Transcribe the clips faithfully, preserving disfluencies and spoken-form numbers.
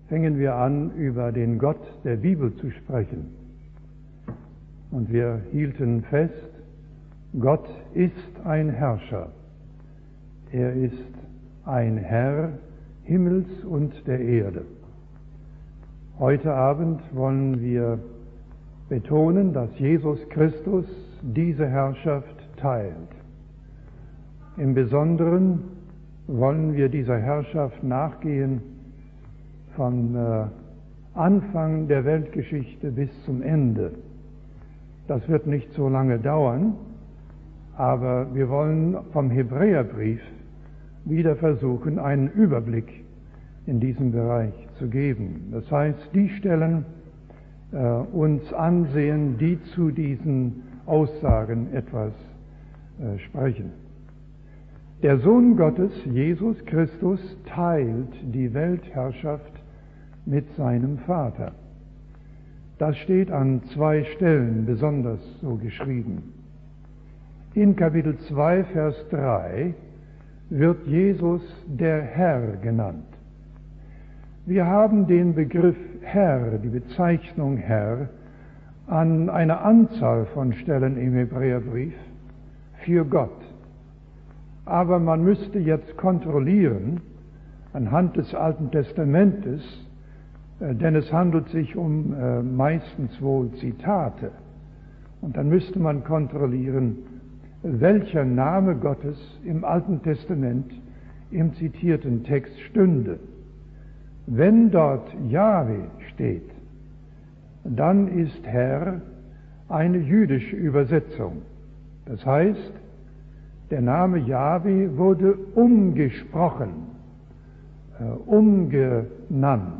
fängen wir an, über den Gott der Bibel zu sprechen. Und wir hielten fest, Gott ist ein Herrscher. Er ist ein Herr Himmels und der Erde. Heute Abend wollen wir betonen, dass Jesus Christus diese Herrschaft teilt. Im Besonderen wollen wir dieser Herrschaft nachgehen vom äh, Anfang der Weltgeschichte bis zum Ende. Das wird nicht so lange dauern, aber wir wollen vom Hebräerbrief wieder versuchen, einen Überblick in diesem Bereich zu geben. Das heißt, die Stellen äh, uns ansehen, die zu diesen Aussagen etwas äh, sprechen. Der Sohn Gottes, Jesus Christus, teilt die Weltherrschaft mit seinem Vater. Das steht an zwei Stellen besonders so geschrieben. In Kapitel zwei, Vers drei wird Jesus der Herr genannt. Wir haben den Begriff Herr, die Bezeichnung Herr, an einer Anzahl von Stellen im Hebräerbrief für Gott. Aber man müsste jetzt kontrollieren, anhand des Alten Testamentes, denn es handelt sich um äh, meistens wohl Zitate. Und dann müsste man kontrollieren, welcher Name Gottes im Alten Testament im zitierten Text stünde. Wenn dort Jahwe steht, dann ist Herr eine jüdische Übersetzung. Das heißt, der Name Jahwe wurde umgesprochen, äh, umgenannt,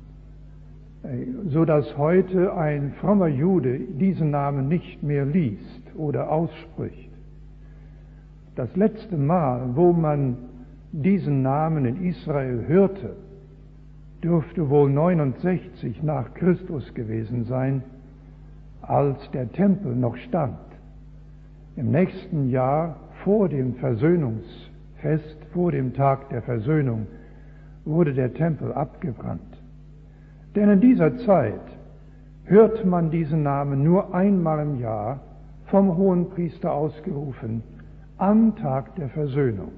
so dass heute ein frommer Jude diesen Namen nicht mehr liest oder ausspricht. Das letzte Mal, wo man diesen Namen in Israel hörte, dürfte wohl neunundsechzig nach Christus gewesen sein, als der Tempel noch stand. Im nächsten Jahr vor dem Versöhnungsfest, vor dem Tag der Versöhnung, wurde der Tempel abgebrannt. Denn in dieser Zeit hört man diesen Namen nur einmal im Jahr vom Hohenpriester ausgerufen, am Tag der Versöhnung.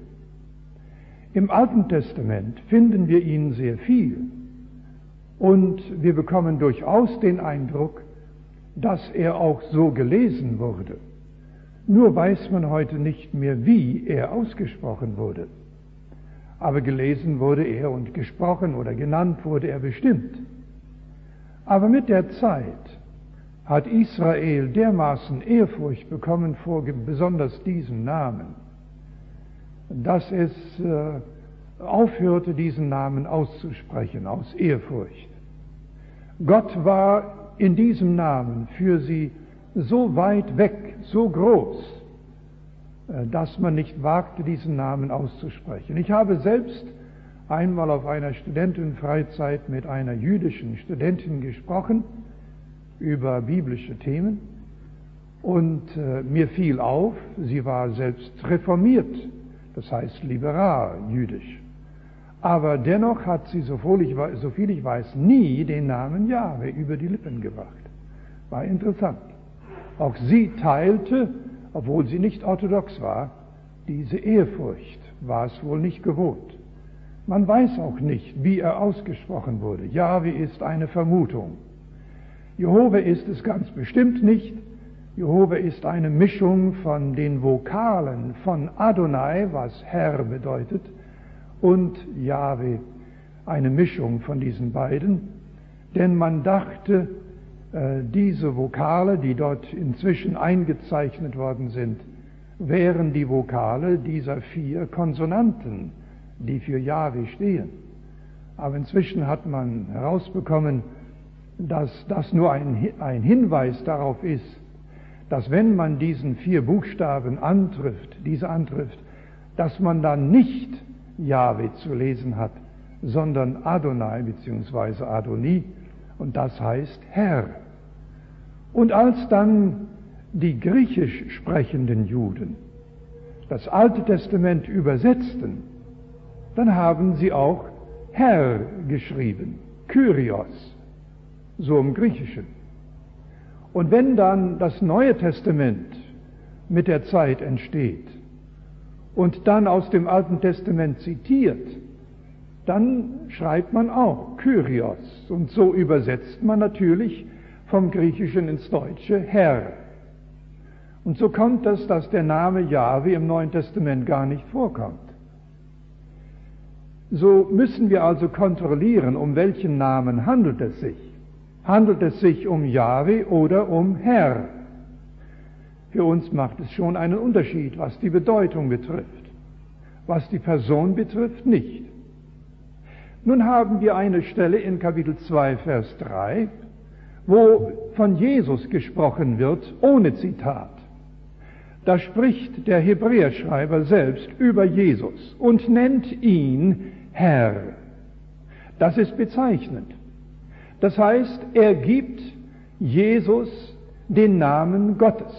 Im Alten Testament finden wir ihn sehr viel und wir bekommen durchaus den Eindruck, dass er auch so gelesen wurde. Nur weiß man heute nicht mehr, wie er ausgesprochen wurde. Aber gelesen wurde er und gesprochen oder genannt wurde er bestimmt. Aber mit der Zeit hat Israel dermaßen Ehrfurcht bekommen vor besonders diesem Namen, dass es äh, aufhörte, diesen Namen auszusprechen aus Ehrfurcht. Gott war in diesem Namen für sie so weit weg, so groß, äh, dass man nicht wagte, diesen Namen auszusprechen. Ich habe selbst einmal auf einer Studentenfreizeit mit einer jüdischen Studentin gesprochen über biblische Themen und äh, mir fiel auf, sie war selbst reformiert, das heißt liberal jüdisch. Aber dennoch hat sie, so viel ich, so viel ich weiß, nie den Namen Jahwe über die Lippen gebracht. War interessant. Auch sie teilte, obwohl sie nicht orthodox war, diese Ehrfurcht, war es wohl nicht gewohnt. Man weiß auch nicht, wie er ausgesprochen wurde. Jahwe ist eine Vermutung. Jehove ist es ganz bestimmt nicht. Jehove ist eine Mischung von den Vokalen von Adonai, was Herr bedeutet, und Jahwe, eine Mischung von diesen beiden. Denn man dachte, äh, diese Vokale, die dort inzwischen eingezeichnet worden sind, wären die Vokale dieser vier Konsonanten, die für Jahwe stehen. Aber inzwischen hat man herausbekommen, dass das nur ein, ein Hinweis darauf ist, dass wenn man diesen vier Buchstaben antrifft, diese antrifft, dass man dann nicht Jahwe zu lesen hat, sondern Adonai bzw. Adoni, und das heißt Herr. Und als dann die griechisch sprechenden Juden das Alte Testament übersetzten, dann haben sie auch Herr geschrieben, Kyrios, so im Griechischen. Und wenn dann das Neue Testament mit der Zeit entsteht und dann aus dem Alten Testament zitiert, dann schreibt man auch Kyrios. Und so übersetzt man natürlich vom Griechischen ins Deutsche Herr. Und so kommt es, dass der Name Jahwe im Neuen Testament gar nicht vorkommt. So müssen wir also kontrollieren, um welchen Namen handelt es sich. Handelt es sich um Jahwe oder um Herr? Für uns macht es schon einen Unterschied, was die Bedeutung betrifft. Was die Person betrifft, nicht. Nun haben wir eine Stelle in Kapitel zwei, Vers drei, wo von Jesus gesprochen wird, ohne Zitat. Da spricht der Hebräerschreiber selbst über Jesus und nennt ihn Herr. Das ist bezeichnend. Das heißt, er gibt Jesus den Namen Gottes.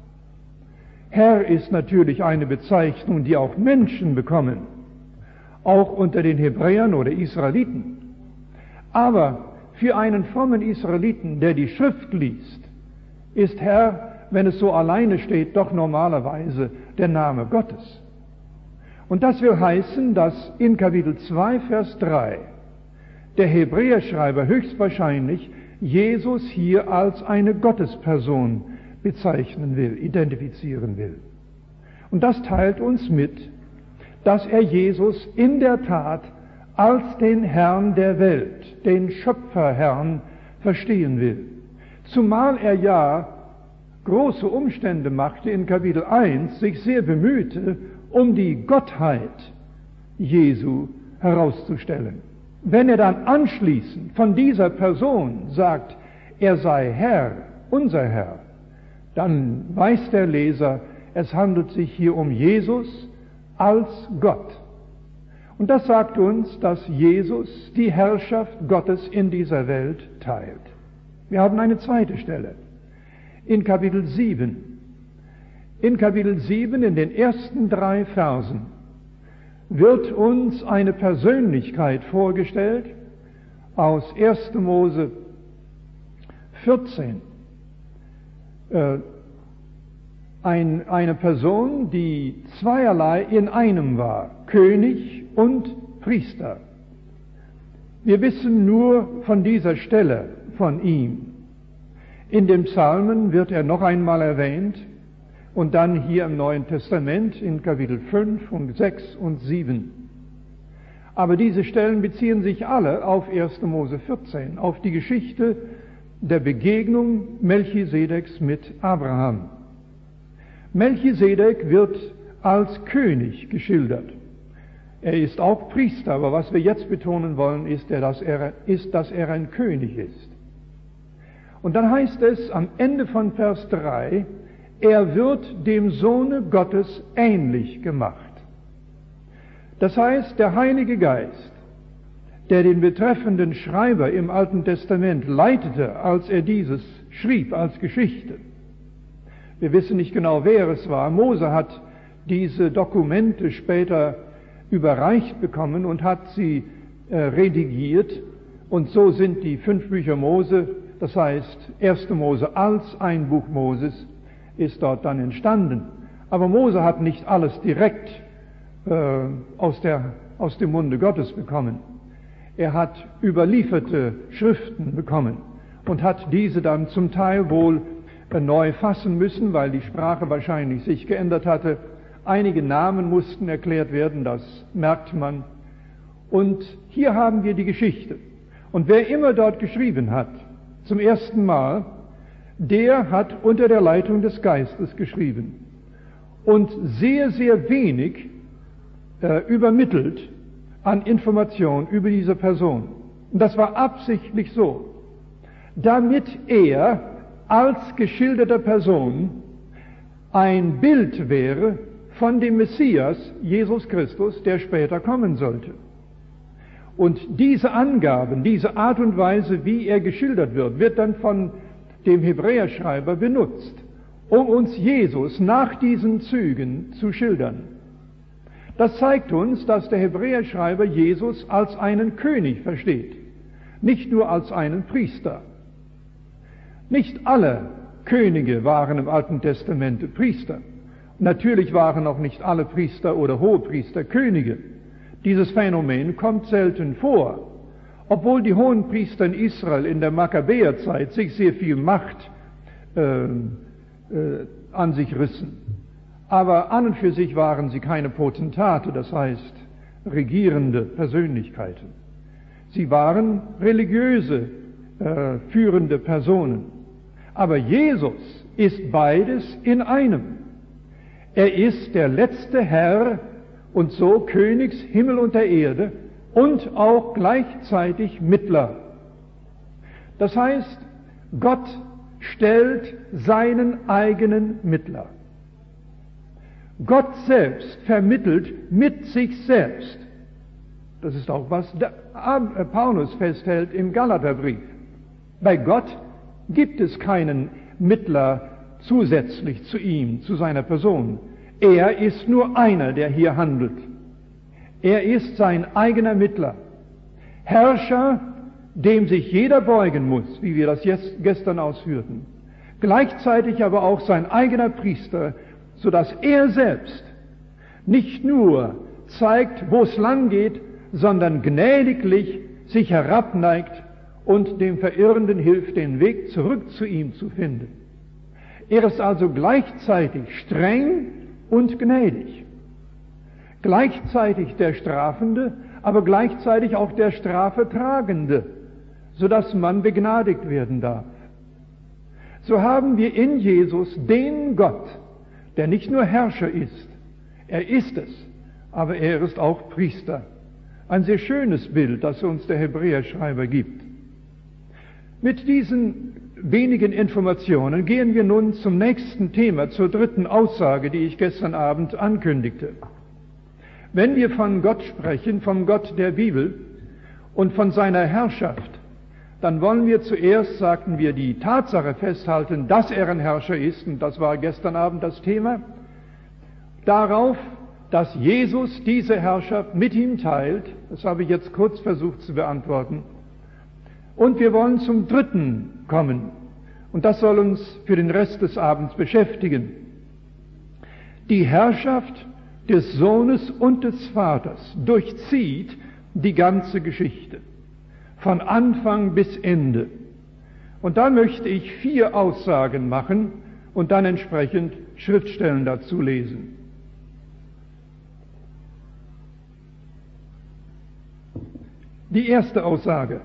Herr ist natürlich eine Bezeichnung, die auch Menschen bekommen, auch unter den Hebräern oder Israeliten. Aber für einen frommen Israeliten, der die Schrift liest, ist Herr, wenn es so alleine steht, doch normalerweise der Name Gottes. Und das will heißen, dass in Kapitel zwei, Vers drei der Hebräerschreiber höchstwahrscheinlich Jesus hier als eine Gottesperson bezeichnen will, identifizieren will. Und das teilt uns mit, dass er Jesus in der Tat als den Herrn der Welt, den Schöpferherrn, verstehen will. Zumal er ja große Umstände machte in Kapitel eins, sich sehr bemühte, um die Gottheit Jesu herauszustellen. Wenn er dann anschließend von dieser Person sagt, er sei Herr, unser Herr, dann weiß der Leser, es handelt sich hier um Jesus als Gott. Und das sagt uns, dass Jesus die Herrschaft Gottes in dieser Welt teilt. Wir haben eine zweite Stelle. In Kapitel sieben. In Kapitel sieben, in den ersten drei Versen, wird uns eine Persönlichkeit vorgestellt aus erster Mose vierzehn. Äh, ein, eine Person, die zweierlei in einem war, König und Priester. Wir wissen nur von dieser Stelle von ihm. In den Psalmen wird er noch einmal erwähnt und dann hier im Neuen Testament in Kapitel fünf und sechs und sieben. Aber diese Stellen beziehen sich alle auf erster Mose vierzehn, auf die Geschichte der Begegnung Melchisedeks mit Abraham. Melchisedek wird als König geschildert. Er ist auch Priester, aber was wir jetzt betonen wollen, ist, er, dass, er, ist dass er ein König ist. Und dann heißt es am Ende von Vers drei, er wird dem Sohne Gottes ähnlich gemacht. Das heißt, der Heilige Geist, der den betreffenden Schreiber im Alten Testament leitete, als er dieses schrieb als Geschichte. Wir wissen nicht genau, wer es war. Mose hat diese Dokumente später überreicht bekommen und hat sie äh, redigiert. Und so sind die fünf Bücher Mose, das heißt erster Mose als ein Buch Moses, ist dort dann entstanden. Aber Mose hat nicht alles direkt äh, aus, der, aus dem Munde Gottes bekommen. Er hat überlieferte Schriften bekommen und hat diese dann zum Teil wohl äh, neu fassen müssen, weil die Sprache wahrscheinlich sich geändert hatte. Einige Namen mussten erklärt werden, das merkt man. Und hier haben wir die Geschichte. Und wer immer dort geschrieben hat, zum ersten Mal, der hat unter der Leitung des Geistes geschrieben und sehr, sehr wenig äh, übermittelt an Information über diese Person. Und das war absichtlich so, damit er als geschilderter Person ein Bild wäre von dem Messias, Jesus Christus, der später kommen sollte. Und diese Angaben, diese Art und Weise, wie er geschildert wird, wird dann von dem Hebräerschreiber benutzt, um uns Jesus nach diesen Zügen zu schildern. Das zeigt uns, dass der Hebräerschreiber Jesus als einen König versteht. nicht nur als einen Priester. Nicht alle Könige waren im Alten Testament Priester. Natürlich waren auch nicht alle Priester oder Hohepriester Könige. Dieses Phänomen kommt selten vor, obwohl die Hohenpriester in Israel in der Makkabäerzeit sich sehr viel Macht äh, äh, an sich rissen. Aber an und für sich waren sie keine Potentate, das heißt regierende Persönlichkeiten. Sie waren religiöse, äh, führende Personen. Aber Jesus ist beides in einem. Er ist der letzte Herr und so Königs Himmel und der Erde und auch gleichzeitig Mittler. Das heißt, Gott stellt seinen eigenen Mittler. Gott selbst vermittelt mit sich selbst. Das ist auch, was der Paulus festhält im Galaterbrief. Bei Gott gibt es keinen Mittler zusätzlich zu ihm, zu seiner Person. Er ist nur einer, der hier handelt. Er ist sein eigener Mittler. Herrscher, dem sich jeder beugen muss, wie wir das jetzt gestern ausführten. Gleichzeitig aber auch sein eigener Priester, sodass er selbst nicht nur zeigt, wo es lang geht, sondern gnädiglich sich herabneigt und dem Verirrenden hilft, den Weg zurück zu ihm zu finden. Er ist also gleichzeitig streng und gnädig. Gleichzeitig der Strafende, aber gleichzeitig auch der Strafetragende, sodass man begnadigt werden darf. So haben wir in Jesus den Gott, der nicht nur Herrscher ist, er ist es, aber er ist auch Priester. Ein sehr schönes Bild, das uns der Hebräerschreiber gibt. Mit diesen wenigen Informationen gehen wir nun zum nächsten Thema, zur dritten Aussage, die ich gestern Abend ankündigte. Wenn wir von Gott sprechen, vom Gott der Bibel und von seiner Herrschaft, dann wollen wir zuerst, sagten wir, die Tatsache festhalten, dass er ein Herrscher ist, und das war gestern Abend das Thema, darauf, dass Jesus diese Herrschaft mit ihm teilt. Das habe ich jetzt kurz versucht zu beantworten. Und wir wollen zum Dritten kommen, und das soll uns für den Rest des Abends beschäftigen. Die Herrschaft des Sohnes und des Vaters durchzieht die ganze Geschichte, von Anfang bis Ende. Und da möchte ich vier Aussagen machen und dann entsprechend Schriftstellen dazu lesen. Die erste Aussage: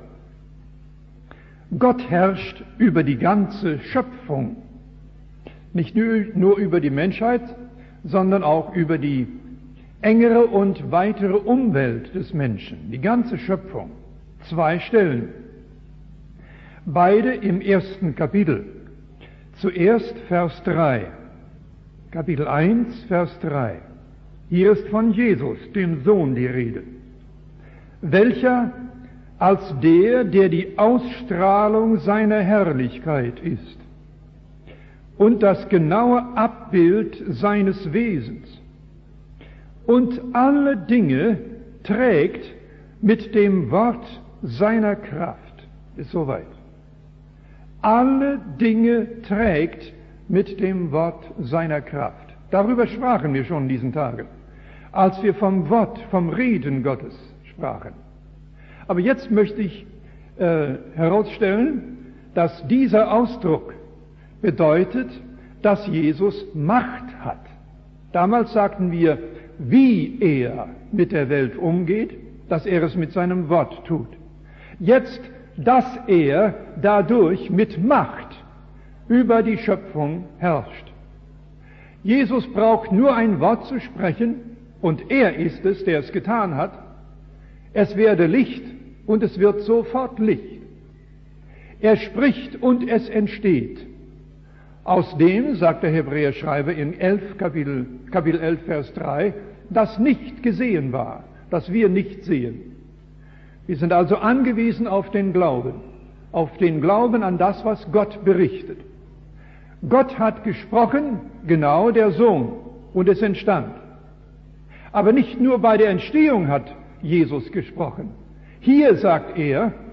Gott herrscht über die ganze Schöpfung, nicht nur über die Menschheit, sondern auch über die engere und weitere Umwelt des Menschen, die ganze Schöpfung. Zwei Stellen, beide im ersten Kapitel. Zuerst Vers drei, Kapitel eins, Vers drei. Hier ist von Jesus, dem Sohn, die Rede, welcher als der, der die Ausstrahlung seiner Herrlichkeit ist und das genaue Abbild seines Wesens und alle Dinge trägt mit dem Wort seiner Kraft. Ist soweit. Alle Dinge trägt mit dem Wort seiner Kraft. Darüber sprachen wir schon in diesen Tagen, als wir vom Wort, vom Reden Gottes sprachen. Aber jetzt möchte ich äh, herausstellen, dass dieser Ausdruck bedeutet, dass Jesus Macht hat. Damals sagten wir, wie er mit der Welt umgeht, dass er es mit seinem Wort tut. Jetzt, dass er dadurch mit Macht über die Schöpfung herrscht. Jesus braucht nur ein Wort zu sprechen, und er ist es, der es getan hat. Es werde Licht, und es wird sofort Licht. Er spricht, und es entsteht. Aus dem, sagt der Hebräerschreiber in elf, Kapitel, Kapitel elf, Vers drei, das nicht gesehen war, das wir nicht sehen. Wir sind also angewiesen auf den Glauben, auf den Glauben an das, was Gott berichtet. Gott hat gesprochen, genau der Sohn, und es entstand. Aber nicht nur bei der Entstehung hat Jesus gesprochen. Hier, sagt er,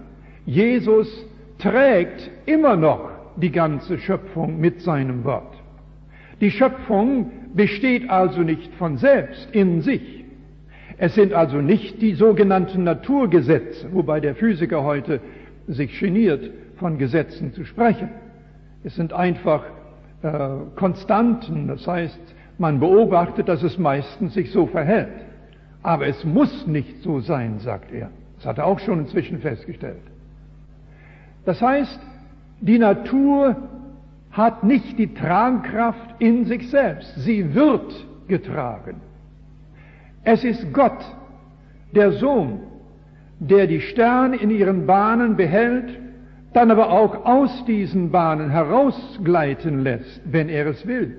Jesus trägt immer noch die ganze Schöpfung mit seinem Wort. Die Schöpfung besteht also nicht von selbst in sich. Es sind also nicht die sogenannten Naturgesetze, wobei der Physiker heute sich geniert, von Gesetzen zu sprechen. Es sind einfach äh, Konstanten, das heißt, man beobachtet, dass es meistens sich so verhält. Aber es muss nicht so sein, sagt er. Das hat er auch schon inzwischen festgestellt. Das heißt, die Natur hat nicht die Tragkraft in sich selbst. Sie wird getragen. Es ist Gott, der Sohn, der die Sterne in ihren Bahnen behält, dann aber auch aus diesen Bahnen herausgleiten lässt, wenn er es will.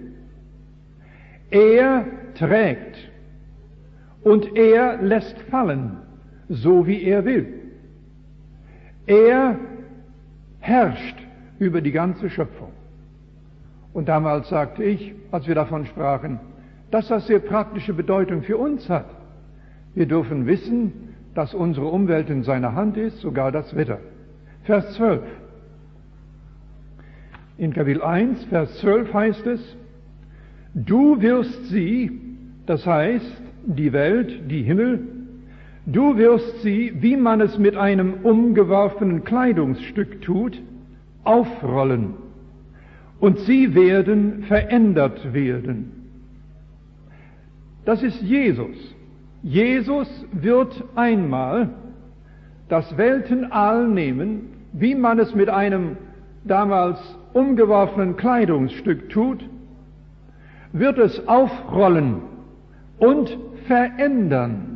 Er trägt und er lässt fallen, so wie er will. Er herrscht über die ganze Schöpfung. Und damals sagte ich, als wir davon sprachen, dass das sehr praktische Bedeutung für uns hat. Wir dürfen wissen, dass unsere Umwelt in seiner Hand ist, sogar das Wetter. Vers zwölf. In Kapitel eins, Vers zwölf heißt es, du wirst sie, das heißt die Welt, die Himmel, du wirst sie, wie man es mit einem umgeworfenen Kleidungsstück tut, aufrollen, und sie werden verändert werden. Das ist Jesus. Jesus wird einmal das Weltenall nehmen, wie man es mit einem damals umgeworfenen Kleidungsstück tut, wird es aufrollen und verändern.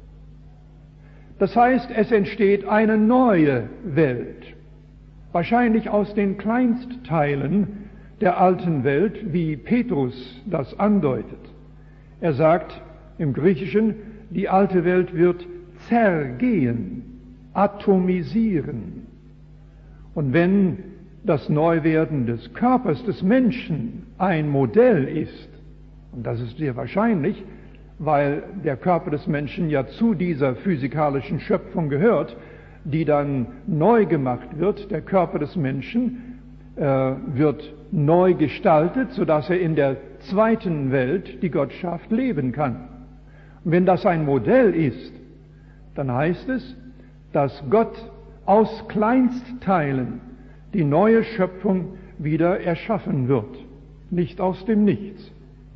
Das heißt, es entsteht eine neue Welt, wahrscheinlich aus den Kleinstteilen der alten Welt, wie Petrus das andeutet. Er sagt im Griechischen, die alte Welt wird zergehen, atomisieren. Und wenn das Neuwerden des Körpers des Menschen ein Modell ist, und das ist sehr wahrscheinlich, weil der Körper des Menschen ja zu dieser physikalischen Schöpfung gehört, die dann neu gemacht wird, der Körper des Menschen äh, wird neu gestaltet, sodass er in der zweiten Welt, die Gott schafft, leben kann. Und wenn das ein Modell ist, dann heißt es, dass Gott aus Kleinstteilen die neue Schöpfung wieder erschaffen wird, nicht aus dem Nichts.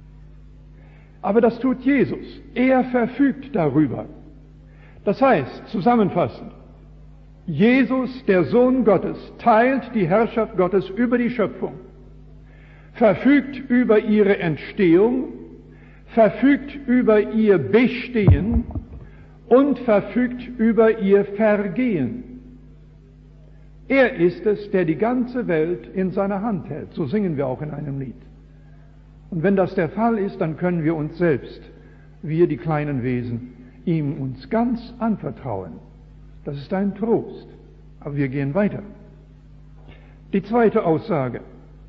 Aber das tut Jesus. Er verfügt darüber. Das heißt, zusammenfassend, Jesus, der Sohn Gottes, teilt die Herrschaft Gottes über die Schöpfung, verfügt über ihre Entstehung, verfügt über ihr Bestehen und verfügt über ihr Vergehen. Er ist es, der die ganze Welt in seiner Hand hält. So singen wir auch in einem Lied. Und wenn das der Fall ist, dann können wir uns selbst, wir die kleinen Wesen, ihm uns ganz anvertrauen. Das ist ein Trost. Aber wir gehen weiter. Die zweite Aussage.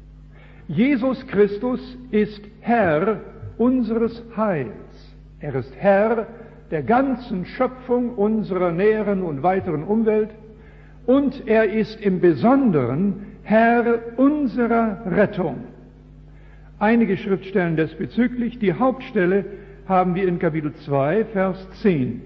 Jesus Christus ist Herr unseres Heils. Er ist Herr der ganzen Schöpfung unserer näheren und weiteren Umwelt. Und er ist im Besonderen Herr unserer Rettung. Einige Schriftstellen diesbezüglich. Die Hauptstelle haben wir in Kapitel zwei, Vers zehn.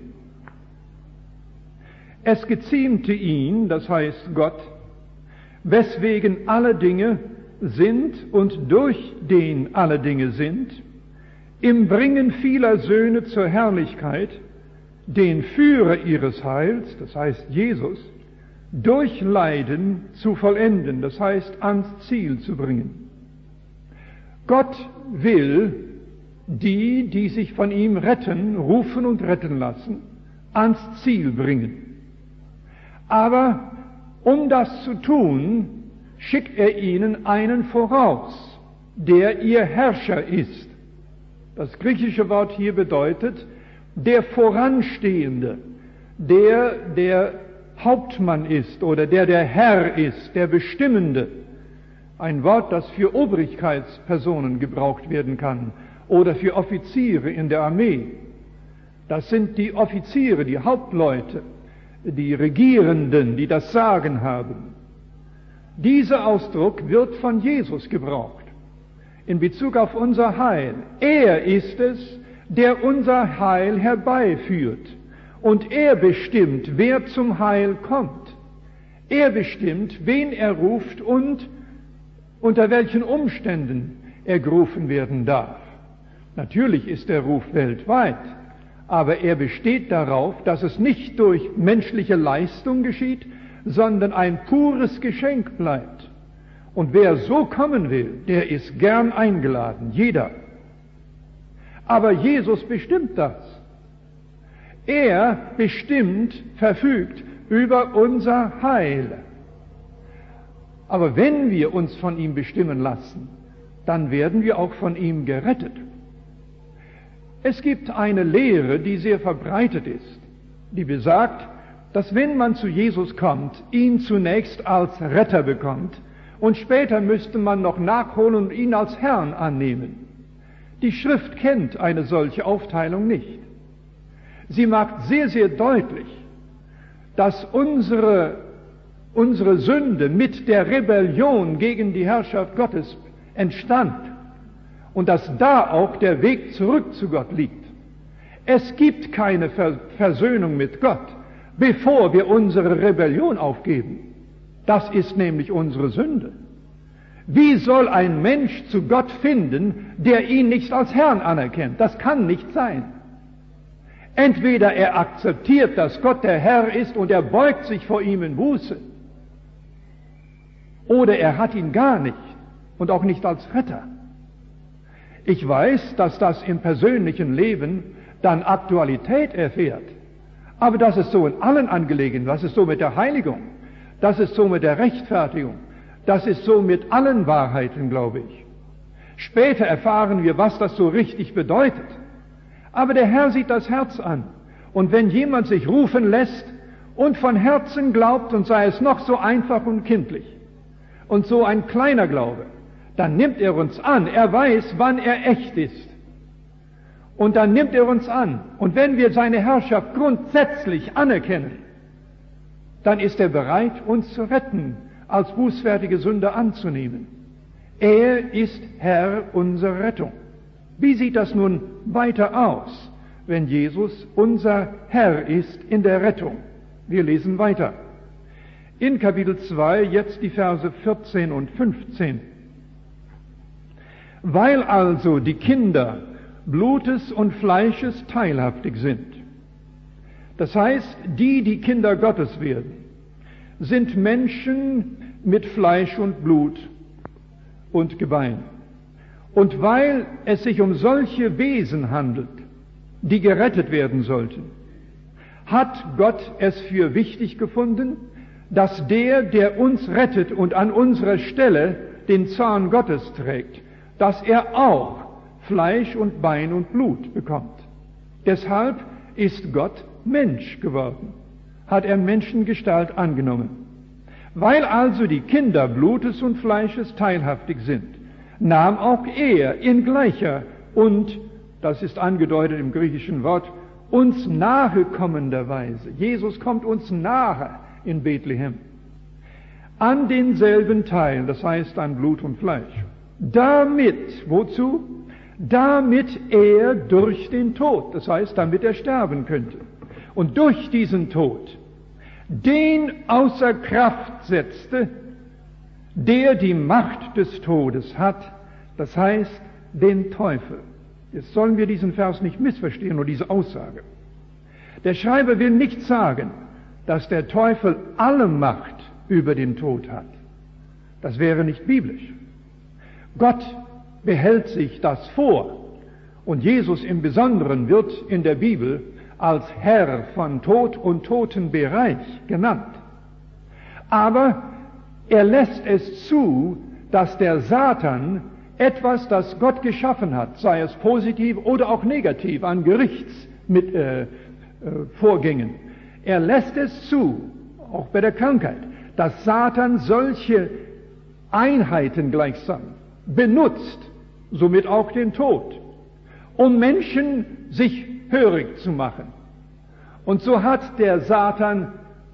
Es geziemte ihn, das heißt Gott, weswegen alle Dinge sind und durch den alle Dinge sind, im Bringen vieler Söhne zur Herrlichkeit, den Führer ihres Heils, das heißt Jesus, durch Leiden zu vollenden, das heißt ans Ziel zu bringen. Gott will die, die sich von ihm retten, rufen und retten lassen, ans Ziel bringen. Aber um das zu tun, schickt er ihnen einen voraus, der ihr Herrscher ist. Das griechische Wort hier bedeutet, der Voranstehende, der der Hauptmann ist oder der der Herr ist, der Bestimmende. Ein Wort, das für Obrigkeitspersonen gebraucht werden kann oder für Offiziere in der Armee. Das sind die Offiziere, die Hauptleute, die Regierenden, die das Sagen haben. Dieser Ausdruck wird von Jesus gebraucht in Bezug auf unser Heil. Er ist es, der unser Heil herbeiführt. Und er bestimmt, wer zum Heil kommt. Er bestimmt, wen er ruft und unter welchen Umständen er gerufen werden darf. Natürlich ist der Ruf weltweit, aber er besteht darauf, dass es nicht durch menschliche Leistung geschieht, sondern ein pures Geschenk bleibt. Und wer so kommen will, der ist gern eingeladen, jeder. Aber Jesus bestimmt das. Er bestimmt, verfügt über unser Heil. Aber wenn wir uns von ihm bestimmen lassen, dann werden wir auch von ihm gerettet. Es gibt eine Lehre, die sehr verbreitet ist, die besagt, dass wenn man zu Jesus kommt, ihn zunächst als Retter bekommt und später müsste man noch nachholen und ihn als Herrn annehmen. Die Schrift kennt eine solche Aufteilung nicht. Sie macht sehr, sehr deutlich, dass unsere, unsere Sünde mit der Rebellion gegen die Herrschaft Gottes entstand und dass da auch der Weg zurück zu Gott liegt. Es gibt keine Versöhnung mit Gott, bevor wir unsere Rebellion aufgeben. Das ist nämlich unsere Sünde. Wie soll ein Mensch zu Gott finden, der ihn nicht als Herrn anerkennt? Das kann nicht sein. Entweder er akzeptiert, dass Gott der Herr ist und er beugt sich vor ihm in Buße, oder er hat ihn gar nicht und auch nicht als Retter. Ich weiß, dass das im persönlichen Leben dann Aktualität erfährt, aber das ist so in allen Angelegenheiten, das ist so mit der Heiligung, das ist so mit der Rechtfertigung, das ist so mit allen Wahrheiten, glaube ich. Später erfahren wir, was das so richtig bedeutet. Aber der Herr sieht das Herz an. Und wenn jemand sich rufen lässt und von Herzen glaubt, und sei es noch so einfach und kindlich und so ein kleiner Glaube, dann nimmt er uns an. Er weiß, wann er echt ist. Und dann nimmt er uns an. Und wenn wir seine Herrschaft grundsätzlich anerkennen, dann ist er bereit, uns zu retten, als bußfertige Sünder anzunehmen. Er ist Herr unserer Rettung. Wie sieht das nun weiter aus, wenn Jesus unser Herr ist in der Rettung? Wir lesen weiter. In Kapitel zwei, jetzt die Verse vierzehn und fünfzehn. Weil also die Kinder Blutes und Fleisches teilhaftig sind. Das heißt, die, die Kinder Gottes werden, sind Menschen mit Fleisch und Blut und Gebein. Und weil es sich um solche Wesen handelt, die gerettet werden sollten, hat Gott es für wichtig gefunden, dass der, der uns rettet und an unserer Stelle den Zorn Gottes trägt, dass er auch Fleisch und Bein und Blut bekommt. Deshalb ist Gott Mensch geworden, hat er Menschengestalt angenommen. Weil also die Kinder Blutes und Fleisches teilhaftig sind, nahm auch er in gleicher und, das ist angedeutet im griechischen Wort, uns nahekommender Weise, Jesus kommt uns nahe in Bethlehem, an denselben Teil, das heißt an Blut und Fleisch, damit, wozu? Damit er durch den Tod, das heißt, damit er sterben könnte, und durch diesen Tod den außer Kraft setzte, der die Macht des Todes hat, das heißt den Teufel. Jetzt sollen wir diesen Vers nicht missverstehen oder diese Aussage. Der Schreiber will nicht sagen, dass der Teufel alle Macht über den Tod hat. Das wäre nicht biblisch. Gott behält sich das vor und Jesus im Besonderen wird in der Bibel als Herr von Tod und Totenbereich genannt. Aber er lässt es zu, dass der Satan etwas, das Gott geschaffen hat, sei es positiv oder auch negativ an Gerichtsvorgängen, äh, äh, Vorgängen, er lässt es zu, auch bei der Krankheit, dass Satan solche Einheiten gleichsam benutzt, somit auch den Tod, um Menschen sich hörig zu machen. Und so hat der Satan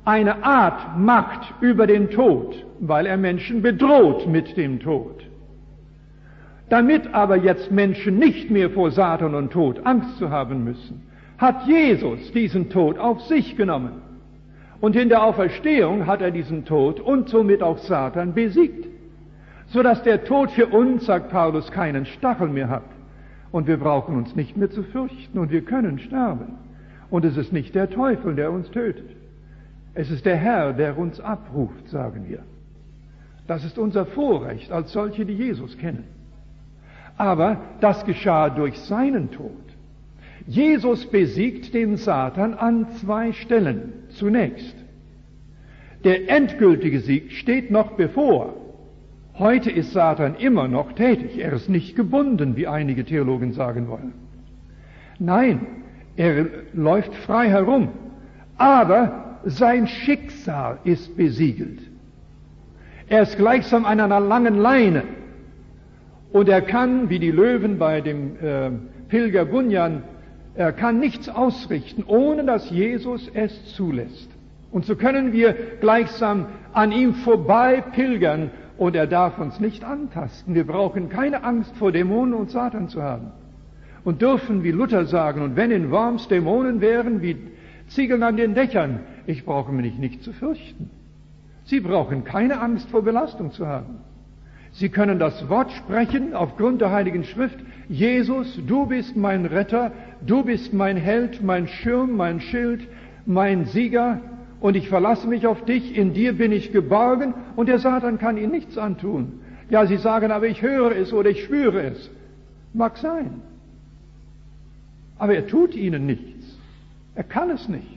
eine Art Macht über den Tod, weil er Menschen bedroht mit dem Tod. Damit aber jetzt Menschen nicht mehr vor Satan und Tod Angst zu haben müssen, hat Jesus diesen Tod auf sich genommen. Und in der Auferstehung hat er diesen Tod und somit auch Satan besiegt, sodass der Tod für uns, sagt Paulus, keinen Stachel mehr hat. Und wir brauchen uns nicht mehr zu fürchten und wir können sterben. Und es ist nicht der Teufel, der uns tötet. Es ist der Herr, der uns abruft, sagen wir. Das ist unser Vorrecht als solche, die Jesus kennen. Aber das geschah durch seinen Tod. Jesus besiegt den Satan an zwei Stellen. Zunächst, der endgültige Sieg steht noch bevor. Heute ist Satan immer noch tätig. Er ist nicht gebunden, wie einige Theologen sagen wollen. Nein, er läuft frei herum. Aber sein Schicksal ist besiegelt. Er ist gleichsam an einer langen Leine. Und er kann, wie die Löwen bei dem äh, Pilger Bunyan, er kann nichts ausrichten, ohne dass Jesus es zulässt. Und so können wir gleichsam an ihm vorbei pilgern und er darf uns nicht antasten. Wir brauchen keine Angst vor Dämonen und Satan zu haben. Und dürfen, wie Luther sagen, und wenn in Worms Dämonen wären, wie Ziegeln an den Dächern, ich brauche mich nicht zu fürchten. Sie brauchen keine Angst vor Belastung zu haben. Sie können das Wort sprechen aufgrund der Heiligen Schrift. Jesus, du bist mein Retter, du bist mein Held, mein Schirm, mein Schild, mein Sieger und ich verlasse mich auf dich, in dir bin ich geborgen und der Satan kann ihnen nichts antun. Ja, sie sagen, aber ich höre es oder ich spüre es. Mag sein. Aber er tut ihnen nichts. Er kann es nicht.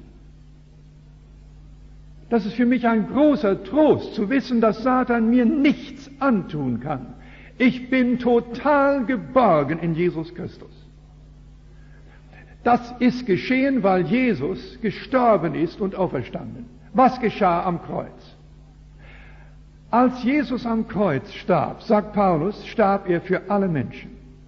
Das ist für mich ein großer Trost, zu wissen, dass Satan mir nichts antun kann. Ich bin total geborgen in Jesus Christus. Das ist geschehen, weil Jesus gestorben ist und auferstanden. Was geschah am Kreuz? Als Jesus am Kreuz starb, sagt Paulus, starb er für alle Menschen.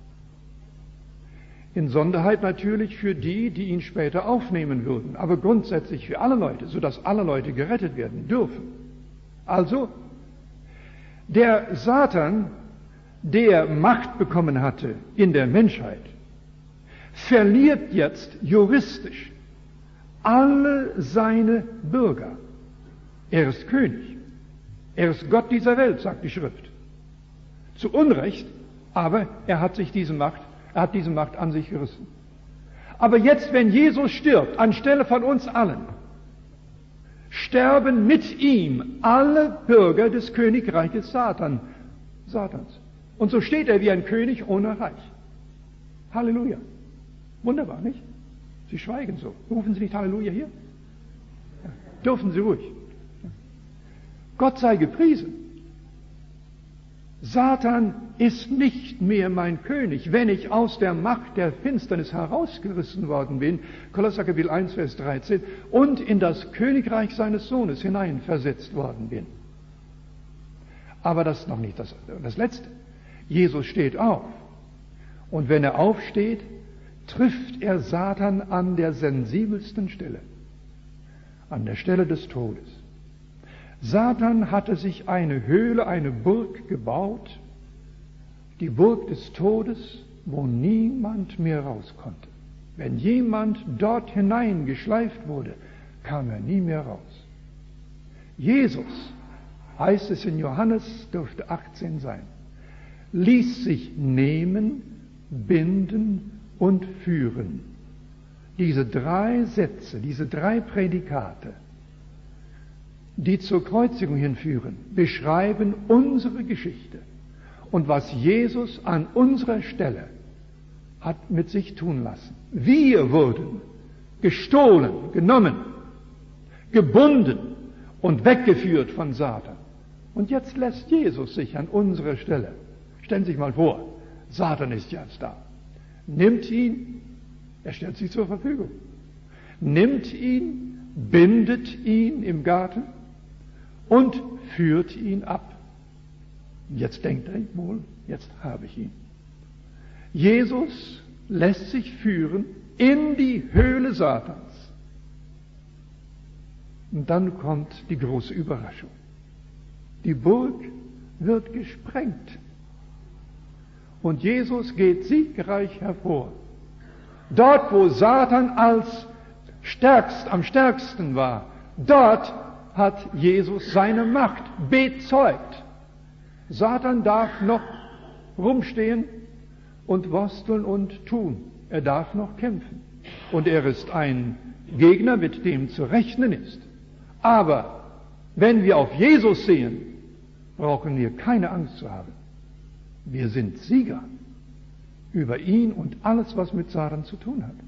In Sonderheit natürlich für die, die ihn später aufnehmen würden, aber grundsätzlich für alle Leute, sodass alle Leute gerettet werden dürfen. Also, der Satan, der Macht bekommen hatte in der Menschheit, verliert jetzt juristisch alle seine Bürger. Er ist König. Er ist Gott dieser Welt, sagt die Schrift. Zu Unrecht, aber er hat sich diese Macht Er hat diese Macht an sich gerissen. Aber jetzt, wenn Jesus stirbt, anstelle von uns allen, sterben mit ihm alle Bürger des Königreiches Satan, Satans. Und so steht er wie ein König ohne Reich. Halleluja. Wunderbar, nicht? Sie schweigen so. Rufen Sie nicht Halleluja hier? Ja. Dürfen Sie ruhig. Ja. Gott sei gepriesen. Satan ist nicht mehr mein König, wenn ich aus der Macht der Finsternis herausgerissen worden bin, Kolosser Kapitel eins, Vers dreizehn, und in das Königreich seines Sohnes hineinversetzt worden bin. Aber das ist noch nicht das, das Letzte. Jesus steht auf. Und wenn er aufsteht, trifft er Satan an der sensibelsten Stelle, an der Stelle des Todes. Satan hatte sich eine Höhle, eine Burg gebaut, die Burg des Todes, wo niemand mehr raus konnte. Wenn jemand dort hineingeschleift wurde, kam er nie mehr raus. Jesus, heißt es in Johannes, dürfte achtzehn sein, ließ sich nehmen, binden und führen. Diese drei Sätze, diese drei Prädikate, die zur Kreuzigung hinführen, beschreiben unsere Geschichte und was Jesus an unserer Stelle hat mit sich tun lassen. Wir wurden gestohlen, genommen, gebunden und weggeführt von Satan. Und jetzt lässt Jesus sich an unserer Stelle. Stellen Sie sich mal vor, Satan ist jetzt da. Nimmt ihn, er stellt sich zur Verfügung. Nimmt ihn, bindet ihn im Garten und führt ihn ab. Jetzt denkt er wohl, jetzt habe ich ihn. Jesus lässt sich führen in die Höhle Satans. Und dann kommt die große Überraschung. Die Burg wird gesprengt. Und Jesus geht siegreich hervor. Dort, wo Satan als stärkst, am stärksten war, dort hat Jesus seine Macht bezeugt. Satan darf noch rumstehen und wursteln und tun. Er darf noch kämpfen. Und er ist ein Gegner, mit dem zu rechnen ist. Aber wenn wir auf Jesus sehen, brauchen wir keine Angst zu haben. Wir sind Sieger über ihn und alles, was mit Satan zu tun hat.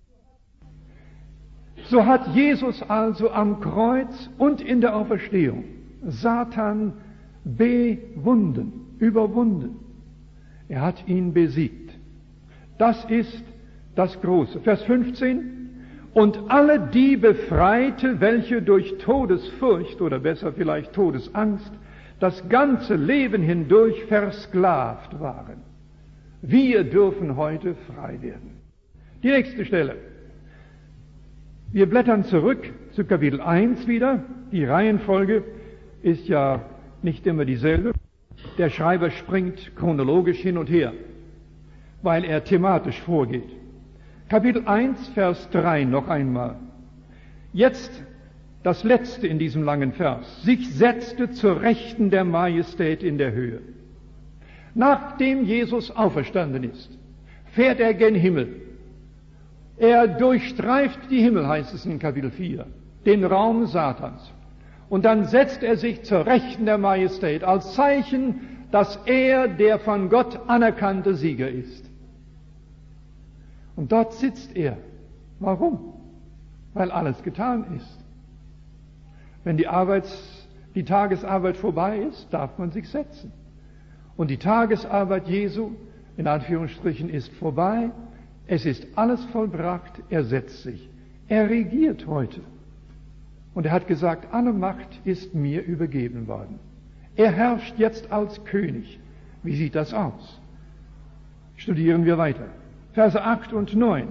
So hat Jesus also am Kreuz und in der Auferstehung Satan bewunden, überwunden. Er hat ihn besiegt. Das ist das Große. Vers fünfzehn. Und alle die befreite, welche durch Todesfurcht oder besser vielleicht Todesangst das ganze Leben hindurch versklavt waren. Wir dürfen heute frei werden. Die nächste Stelle. Wir blättern zurück zu Kapitel eins wieder. Die Reihenfolge ist ja nicht immer dieselbe. Der Schreiber springt chronologisch hin und her, weil er thematisch vorgeht. Kapitel eins, Vers drei noch einmal. Jetzt das letzte in diesem langen Vers. Sich setzte zur Rechten der Majestät in der Höhe. Nachdem Jesus auferstanden ist, fährt er gen Himmel. Er durchstreift die Himmel, heißt es in Kapitel vier, den Raum Satans. Und dann setzt er sich zur Rechten der Majestät als Zeichen, dass er der von Gott anerkannte Sieger ist. Und dort sitzt er. Warum? Weil alles getan ist. Wenn die Arbeits, die Tagesarbeit vorbei ist, darf man sich setzen. Und die Tagesarbeit Jesu, in Anführungsstrichen, ist vorbei. Es ist alles vollbracht. Er setzt sich. Er regiert heute. Und er hat gesagt, alle Macht ist mir übergeben worden. Er herrscht jetzt als König. Wie sieht das aus? Studieren wir weiter. Verse acht und neun.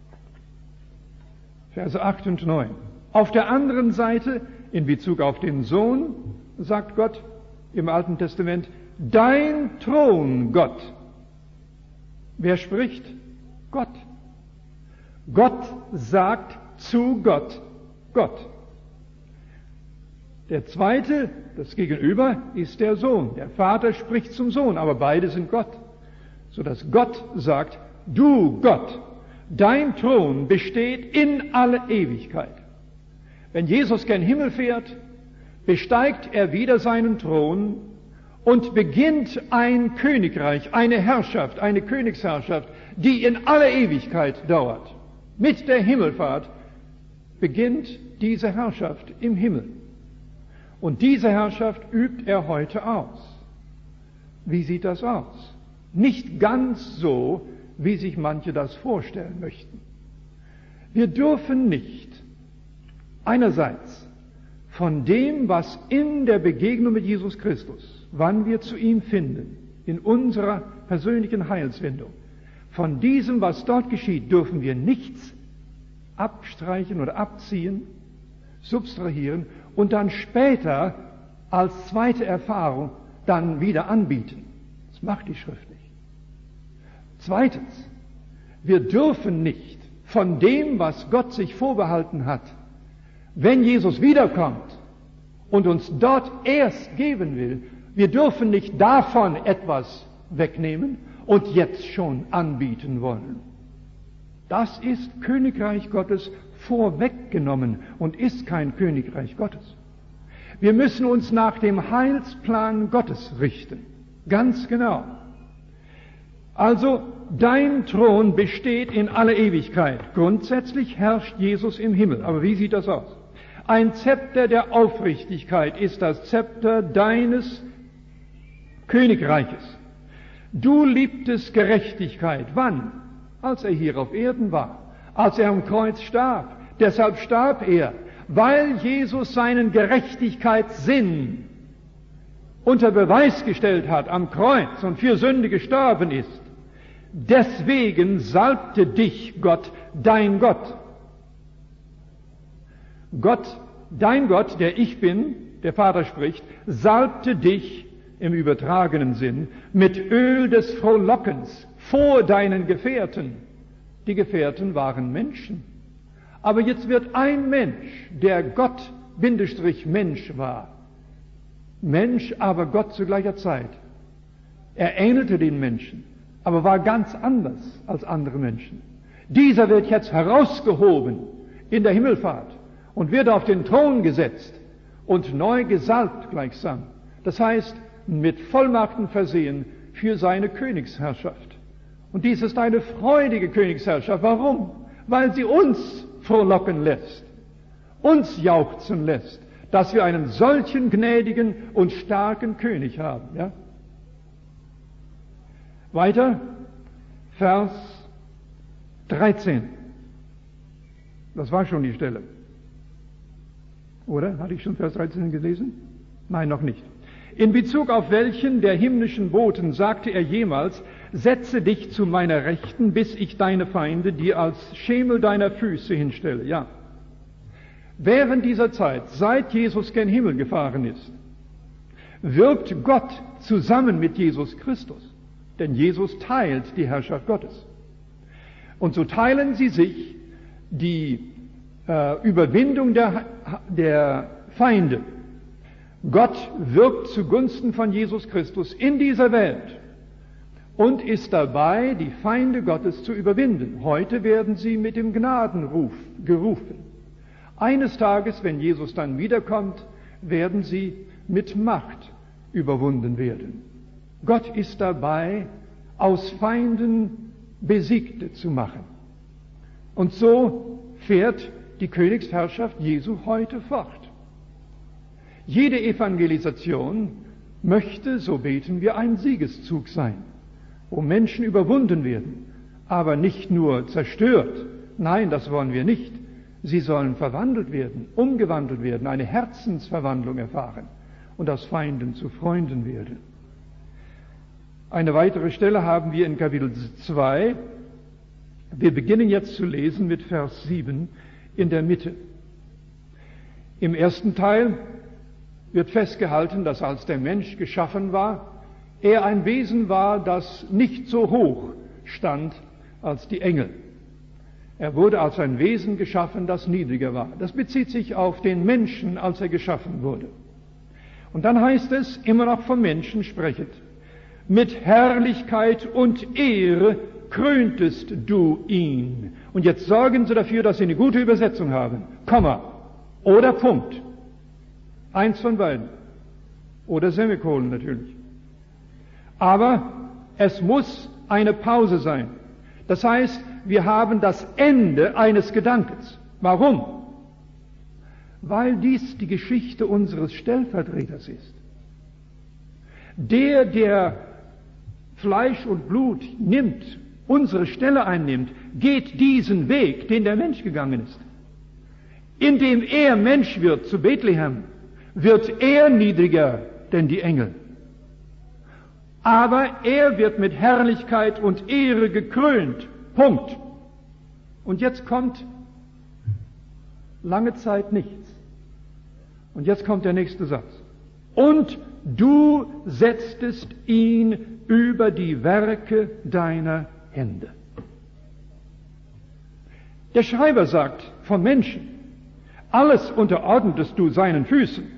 Verse acht und neun. Auf der anderen Seite, in Bezug auf den Sohn, sagt Gott im Alten Testament, dein Thron, Gott. Wer spricht? Gott. Gott sagt zu Gott, Gott. Der zweite, das Gegenüber, ist der Sohn. Der Vater spricht zum Sohn, aber beide sind Gott. Sodass Gott sagt, du Gott, dein Thron besteht in alle Ewigkeit. Wenn Jesus gen Himmel fährt, besteigt er wieder seinen Thron und beginnt ein Königreich, eine Herrschaft, eine Königsherrschaft, die in alle Ewigkeit dauert. Mit der Himmelfahrt beginnt diese Herrschaft im Himmel. Und diese Herrschaft übt er heute aus. Wie sieht das aus? Nicht ganz so, wie sich manche das vorstellen möchten. Wir dürfen nicht einerseits von dem, was in der Begegnung mit Jesus Christus, wann wir zu ihm finden, in unserer persönlichen Heilswendung, von diesem, was dort geschieht, dürfen wir nichts abstreichen oder abziehen, subtrahieren und dann später als zweite Erfahrung dann wieder anbieten. Das macht die Schrift nicht. Zweitens, wir dürfen nicht von dem, was Gott sich vorbehalten hat, wenn Jesus wiederkommt und uns dort erst geben will, wir dürfen nicht davon etwas wegnehmen und jetzt schon anbieten wollen. Das ist Königreich Gottes vorweggenommen und ist kein Königreich Gottes. Wir müssen uns nach dem Heilsplan Gottes richten. Ganz genau. Also, dein Thron besteht in aller Ewigkeit. Grundsätzlich herrscht Jesus im Himmel. Aber wie sieht das aus? Ein Zepter der Aufrichtigkeit ist das Zepter deines Königreiches. Du liebtest Gerechtigkeit. Wann? Als er hier auf Erden war. Als er am Kreuz starb. Deshalb starb er, weil Jesus seinen Gerechtigkeitssinn unter Beweis gestellt hat am Kreuz und für Sünde gestorben ist. Deswegen salbte dich Gott, dein Gott. Gott dein Gott, der ich bin, der Vater spricht, salbte dich im übertragenen Sinn mit Öl des Frohlockens vor deinen Gefährten. Die Gefährten waren Menschen. Aber jetzt wird ein Mensch, der Gott, Bindestrich Mensch war, Mensch, aber Gott zu gleicher Zeit. Er ähnelte den Menschen, aber war ganz anders als andere Menschen. Dieser wird jetzt herausgehoben in der Himmelfahrt und wird auf den Thron gesetzt und neu gesalbt gleichsam. Das heißt, mit Vollmachten versehen für seine Königsherrschaft. Und dies ist eine freudige Königsherrschaft. Warum? Weil sie uns frohlocken lässt, uns jauchzen lässt, dass wir einen solchen gnädigen und starken König haben. Ja? Weiter, Vers dreizehn. Das war schon die Stelle. Oder? Hatte ich schon Vers dreizehn gelesen? Nein, noch nicht. In Bezug auf welchen der himmlischen Boten sagte er jemals, setze dich zu meiner Rechten, bis ich deine Feinde dir als Schemel deiner Füße hinstelle. Ja. Während dieser Zeit, seit Jesus gen Himmel gefahren ist, wirkt Gott zusammen mit Jesus Christus. Denn Jesus teilt die Herrschaft Gottes. Und so teilen sie sich die äh, Überwindung der, der Feinde. Gott wirkt zugunsten von Jesus Christus in dieser Welt und ist dabei, die Feinde Gottes zu überwinden. Heute werden sie mit dem Gnadenruf gerufen. Eines Tages, wenn Jesus dann wiederkommt, werden sie mit Macht überwunden werden. Gott ist dabei, aus Feinden Besiegte zu machen. Und so fährt die Königsherrschaft Jesu heute fort. Jede Evangelisation möchte, so beten wir, ein Siegeszug sein, wo Menschen überwunden werden, aber nicht nur zerstört. Nein, das wollen wir nicht. Sie sollen verwandelt werden, umgewandelt werden, eine Herzensverwandlung erfahren und aus Feinden zu Freunden werden. Eine weitere Stelle haben wir in Kapitel zwei. Wir beginnen jetzt zu lesen mit Vers sieben in der Mitte. Im ersten Teil wird festgehalten, dass als der Mensch geschaffen war, er ein Wesen war, das nicht so hoch stand als die Engel. Er wurde als ein Wesen geschaffen, das niedriger war. Das bezieht sich auf den Menschen, als er geschaffen wurde. Und dann heißt es, immer noch vom Menschen sprechet, mit Herrlichkeit und Ehre kröntest du ihn. Und jetzt sorgen Sie dafür, dass Sie eine gute Übersetzung haben. Komma oder Punkt. Eins von beiden. Oder Semikolon natürlich. Aber es muss eine Pause sein. Das heißt, wir haben das Ende eines Gedankens. Warum? Weil dies die Geschichte unseres Stellvertreters ist. Der, der Fleisch und Blut nimmt, unsere Stelle einnimmt, geht diesen Weg, den der Mensch gegangen ist. Indem er Mensch wird zu Bethlehem, wird er niedriger denn die Engel. Aber er wird mit Herrlichkeit und Ehre gekrönt. Punkt. Und jetzt kommt lange Zeit nichts. Und jetzt kommt der nächste Satz. Und du setztest ihn über die Werke deiner Hände. Der Schreiber sagt vom Menschen, alles unterordnetest du seinen Füßen.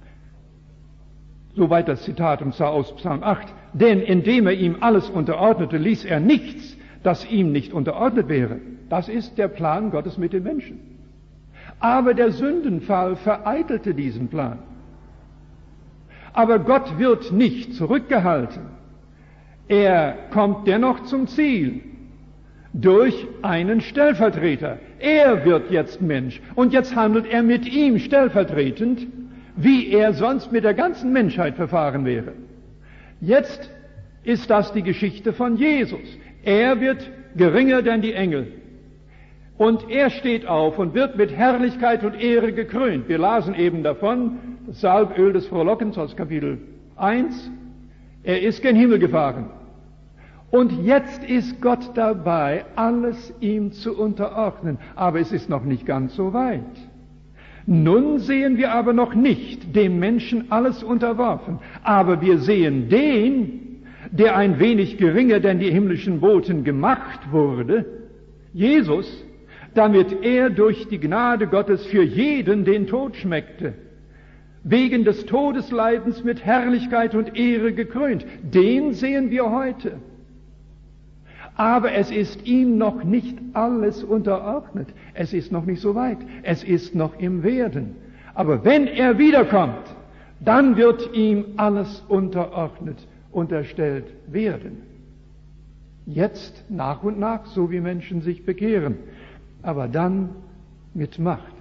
Soweit das Zitat aus Psalm acht. Denn indem er ihm alles unterordnete, ließ er nichts, das ihm nicht unterordnet wäre. Das ist der Plan Gottes mit den Menschen. Aber der Sündenfall vereitelte diesen Plan. Aber Gott wird nicht zurückgehalten. Er kommt dennoch zum Ziel durch einen Stellvertreter. Er wird jetzt Mensch und jetzt handelt er mit ihm stellvertretend, wie er sonst mit der ganzen Menschheit verfahren wäre. Jetzt ist das die Geschichte von Jesus. Er wird geringer denn die Engel. Und er steht auf und wird mit Herrlichkeit und Ehre gekrönt. Wir lasen eben davon, das Salböl des Frohlockens aus Kapitel eins. Er ist gen Himmel gefahren. Und jetzt ist Gott dabei, alles ihm zu unterordnen. Aber es ist noch nicht ganz so weit. Nun sehen wir aber noch nicht dem Menschen alles unterworfen, aber wir sehen den, der ein wenig geringer denn die himmlischen Boten gemacht wurde, Jesus, damit er durch die Gnade Gottes für jeden den Tod schmeckte, wegen des Todesleidens mit Herrlichkeit und Ehre gekrönt. Den sehen wir heute. Aber es ist ihm noch nicht alles unterordnet. Es ist noch nicht so weit. Es ist noch im Werden. Aber wenn er wiederkommt, dann wird ihm alles unterordnet, unterstellt werden. Jetzt nach und nach, so wie Menschen sich bekehren, aber dann mit Macht.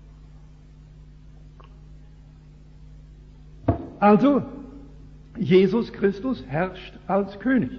Also, Jesus Christus herrscht als König.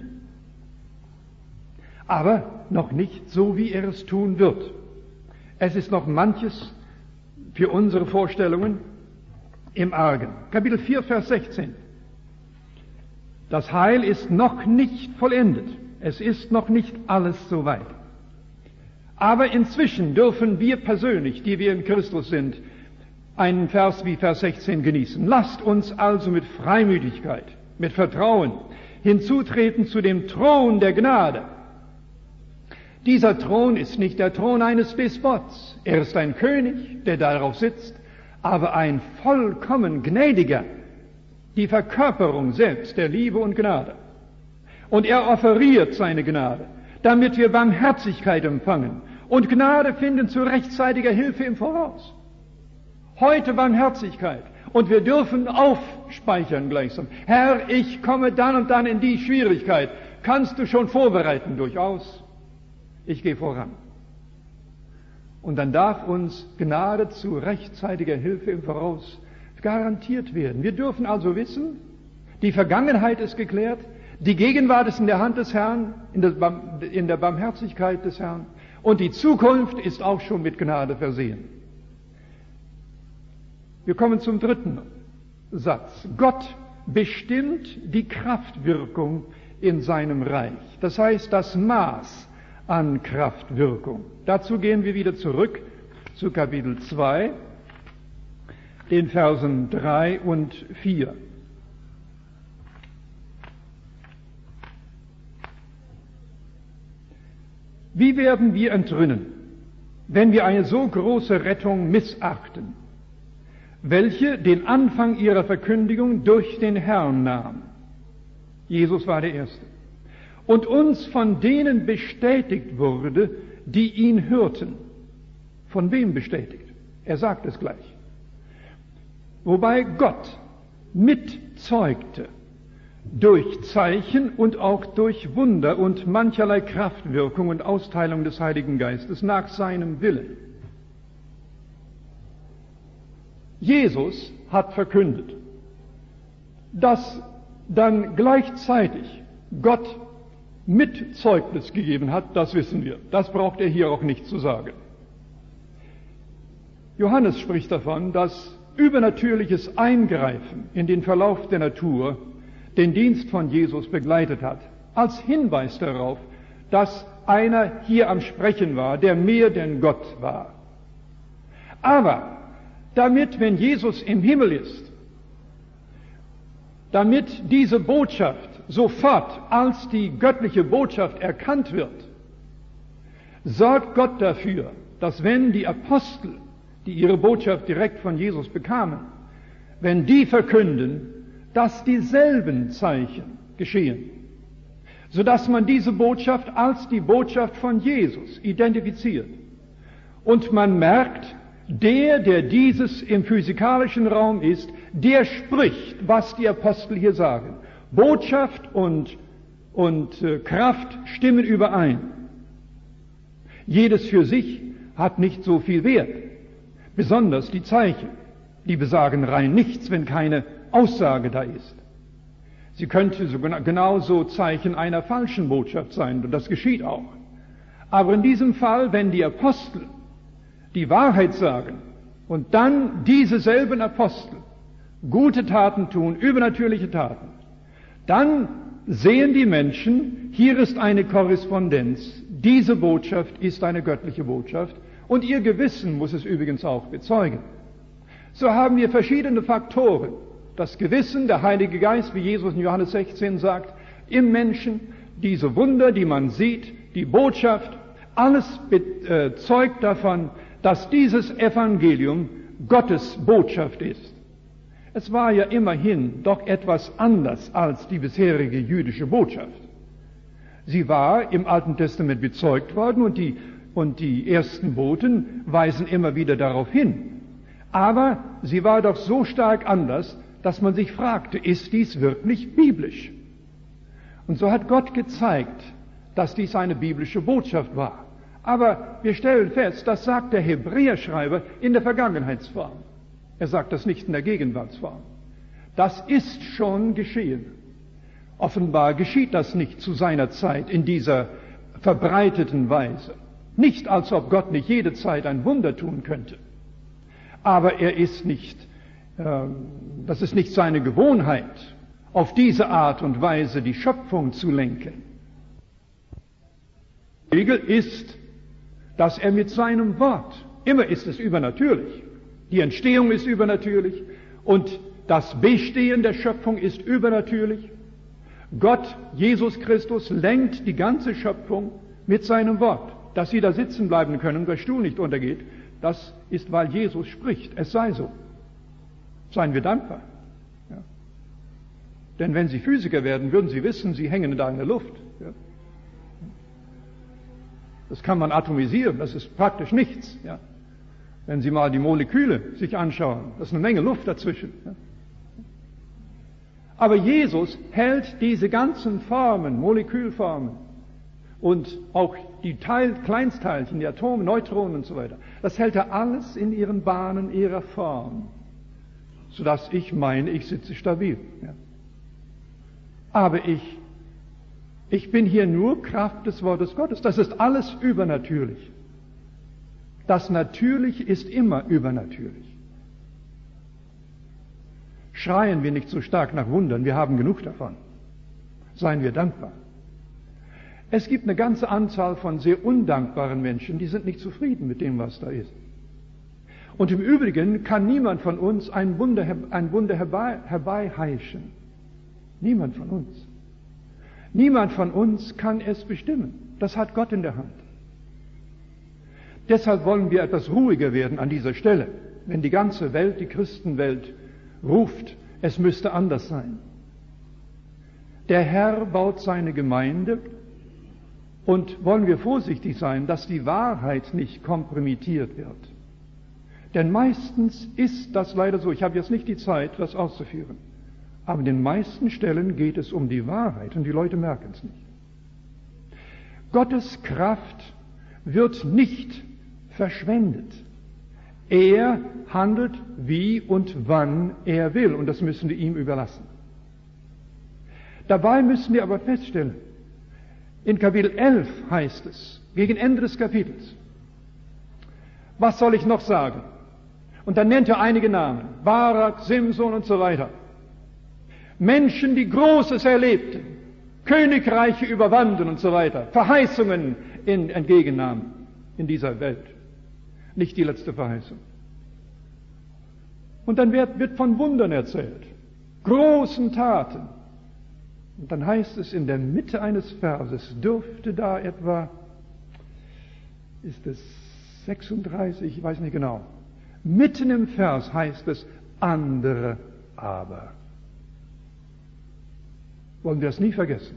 Aber noch nicht so, wie er es tun wird. Es ist noch manches für unsere Vorstellungen im Argen. Kapitel vier, Vers sechzehn. Das Heil ist noch nicht vollendet. Es ist noch nicht alles so weit. Aber inzwischen dürfen wir persönlich, die wir in Christus sind, einen Vers wie Vers sechzehn genießen. Lasst uns also mit Freimütigkeit, mit Vertrauen hinzutreten zu dem Thron der Gnade. Dieser Thron ist nicht der Thron eines Despots. Er ist ein König, der darauf sitzt, aber ein vollkommen gnädiger, die Verkörperung selbst der Liebe und Gnade. Und er offeriert seine Gnade, damit wir Barmherzigkeit empfangen und Gnade finden zu rechtzeitiger Hilfe im Voraus. Heute Barmherzigkeit. Und wir dürfen aufspeichern gleichsam. Herr, ich komme dann und dann in die Schwierigkeit. Kannst du schon vorbereiten? Durchaus. Ich gehe voran. Und dann darf uns Gnade zu rechtzeitiger Hilfe im Voraus garantiert werden. Wir dürfen also wissen, die Vergangenheit ist geklärt, die Gegenwart ist in der Hand des Herrn, in der, in der Barmherzigkeit des Herrn, und die Zukunft ist auch schon mit Gnade versehen. Wir kommen zum dritten Satz. Gott bestimmt die Kraftwirkung in seinem Reich. Das heißt, das Maß an Kraftwirkung. Dazu gehen wir wieder zurück zu Kapitel zwei, den Versen drei und vier. Wie werden wir entrinnen, wenn wir eine so große Rettung missachten, welche den Anfang ihrer Verkündigung durch den Herrn nahm? Jesus war der Erste. Und uns von denen bestätigt wurde, die ihn hörten. Von wem bestätigt? Er sagt es gleich. Wobei Gott mitzeugte durch Zeichen und auch durch Wunder und mancherlei Kraftwirkung und Austeilung des Heiligen Geistes nach seinem Willen. Jesus hat verkündet, dass dann gleichzeitig Gott mit Zeugnis gegeben hat, das wissen wir. Das braucht er hier auch nicht zu sagen. Johannes spricht davon, dass übernatürliches Eingreifen in den Verlauf der Natur den Dienst von Jesus begleitet hat, als Hinweis darauf, dass einer hier am Sprechen war, der mehr denn Gott war. Aber damit, wenn Jesus im Himmel ist, damit diese Botschaft sofort als die göttliche Botschaft erkannt wird, sorgt Gott dafür, dass wenn die Apostel, die ihre Botschaft direkt von Jesus bekamen, wenn die verkünden, dass dieselben Zeichen geschehen, sodass man diese Botschaft als die Botschaft von Jesus identifiziert. Und man merkt, der, der dieses im physikalischen Raum ist, der spricht, was die Apostel hier sagen. Botschaft und, und äh, Kraft stimmen überein. Jedes für sich hat nicht so viel Wert. Besonders die Zeichen, die besagen rein nichts, wenn keine Aussage da ist. Sie könnte so genauso Zeichen einer falschen Botschaft sein, und das geschieht auch. Aber in diesem Fall, wenn die Apostel die Wahrheit sagen und dann diese selben Apostel gute Taten tun, übernatürliche Taten, dann sehen die Menschen, hier ist eine Korrespondenz, diese Botschaft ist eine göttliche Botschaft, und ihr Gewissen muss es übrigens auch bezeugen. So haben wir verschiedene Faktoren. Das Gewissen, der Heilige Geist, wie Jesus in Johannes sechzehn sagt, im Menschen, diese Wunder, die man sieht, die Botschaft, alles bezeugt davon, dass dieses Evangelium Gottes Botschaft ist. Es war ja immerhin doch etwas anders als die bisherige jüdische Botschaft. Sie war im Alten Testament bezeugt worden und die, und die ersten Boten weisen immer wieder darauf hin. Aber sie war doch so stark anders, dass man sich fragte, ist dies wirklich biblisch? Und so hat Gott gezeigt, dass dies eine biblische Botschaft war. Aber wir stellen fest, das sagt der Hebräerschreiber in der Vergangenheitsform. Er sagt das nicht in der Gegenwartsform. Das ist schon geschehen. Offenbar geschieht das nicht zu seiner Zeit in dieser verbreiteten Weise. Nicht, als ob Gott nicht jede Zeit ein Wunder tun könnte. Aber er ist nicht, äh, das ist nicht seine Gewohnheit, auf diese Art und Weise die Schöpfung zu lenken. Die Regel ist, dass er mit seinem Wort, immer ist es übernatürlich, die Entstehung ist übernatürlich und das Bestehen der Schöpfung ist übernatürlich. Gott, Jesus Christus, lenkt die ganze Schöpfung mit seinem Wort. Dass sie da sitzen bleiben können und der Stuhl nicht untergeht, das ist, weil Jesus spricht. Es sei so. Seien wir dankbar. Ja. Denn wenn Sie Physiker werden, würden Sie wissen, Sie hängen da in der Luft. Ja. Das kann man atomisieren, das ist praktisch nichts. Ja. Wenn Sie mal die Moleküle sich anschauen, da ist eine Menge Luft dazwischen. Ja. Aber Jesus hält diese ganzen Formen, Molekülformen und auch die Teil, Kleinstteilchen, die Atome, Neutronen und so weiter, das hält er alles in ihren Bahnen ihrer Form, sodass ich meine, ich sitze stabil. Ja. Aber ich, ich bin hier nur Kraft des Wortes Gottes. Das ist alles übernatürlich. Das Natürliche ist immer übernatürlich. Schreien wir nicht so stark nach Wundern, wir haben genug davon. Seien wir dankbar. Es gibt eine ganze Anzahl von sehr undankbaren Menschen, die sind nicht zufrieden mit dem, was da ist. Und im Übrigen kann niemand von uns ein Wunder, ein Wunder herbei, herbeiheischen. Niemand von uns. Niemand von uns kann es bestimmen. Das hat Gott in der Hand. Deshalb wollen wir etwas ruhiger werden an dieser Stelle, wenn die ganze Welt, die Christenwelt, ruft, es müsste anders sein. Der Herr baut seine Gemeinde und wollen wir vorsichtig sein, dass die Wahrheit nicht kompromittiert wird. Denn meistens ist das leider so. Ich habe jetzt nicht die Zeit, das auszuführen. Aber in den meisten Stellen geht es um die Wahrheit und die Leute merken es nicht. Gottes Kraft wird nicht verschwendet. Er handelt wie und wann er will, und das müssen wir ihm überlassen. Dabei müssen wir aber feststellen, in Kapitel elf heißt es, gegen Ende des Kapitels, was soll ich noch sagen? Und dann nennt er einige Namen, Barak, Simson und so weiter. Menschen, die Großes erlebten, Königreiche überwanden und so weiter, Verheißungen in, entgegennahmen in dieser Welt. Nicht die letzte Verheißung. Und dann wird, wird von Wundern erzählt, großen Taten. Und dann heißt es in der Mitte eines Verses, dürfte da etwa, ist es sechsunddreißig, ich weiß nicht genau, mitten im Vers heißt es, andere aber. Wollen wir das nie vergessen.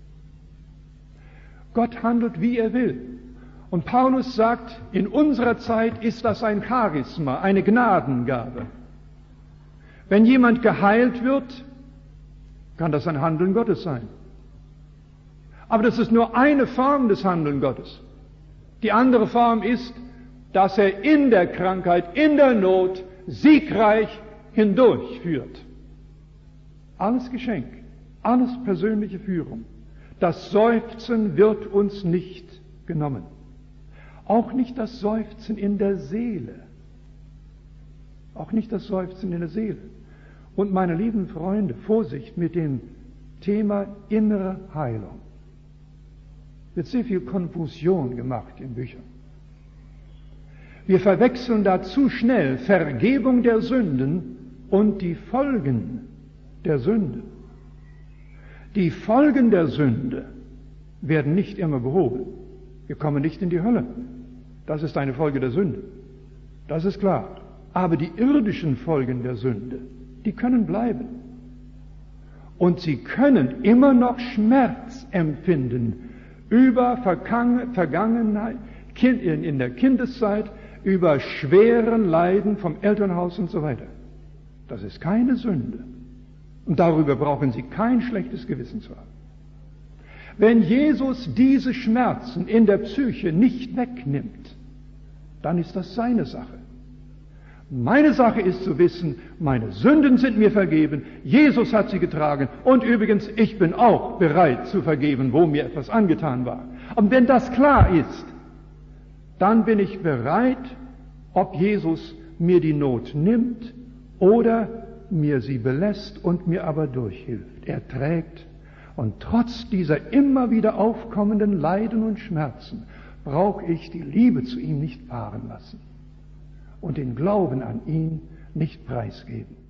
Gott handelt, wie er will. Und Paulus sagt, in unserer Zeit ist das ein Charisma, eine Gnadengabe. Wenn jemand geheilt wird, kann das ein Handeln Gottes sein. Aber das ist nur eine Form des Handeln Gottes. Die andere Form ist, dass er in der Krankheit, in der Not, siegreich hindurchführt. Alles Geschenk, alles persönliche Führung. Das Seufzen wird uns nicht genommen. Auch nicht das Seufzen in der Seele. Auch nicht das Seufzen in der Seele. Und meine lieben Freunde, Vorsicht mit dem Thema innere Heilung. Wird sehr viel Konfusion gemacht in Büchern. Wir verwechseln da zu schnell Vergebung der Sünden und die Folgen der Sünde. Die Folgen der Sünde werden nicht immer behoben. Wir kommen nicht in die Hölle. Das ist eine Folge der Sünde. Das ist klar. Aber die irdischen Folgen der Sünde, die können bleiben. Und sie können immer noch Schmerz empfinden über Vergangenheit, in der Kindeszeit, über schweren Leiden vom Elternhaus und so weiter. Das ist keine Sünde. Und darüber brauchen Sie kein schlechtes Gewissen zu haben. Wenn Jesus diese Schmerzen in der Psyche nicht wegnimmt, dann ist das seine Sache. Meine Sache ist zu wissen, meine Sünden sind mir vergeben, Jesus hat sie getragen und übrigens, ich bin auch bereit zu vergeben, wo mir etwas angetan war. Und wenn das klar ist, dann bin ich bereit, ob Jesus mir die Not nimmt oder mir sie belässt und mir aber durchhilft. Er trägt und trotz dieser immer wieder aufkommenden Leiden und Schmerzen brauche ich die Liebe zu ihm nicht fahren lassen und den Glauben an ihn nicht preisgeben.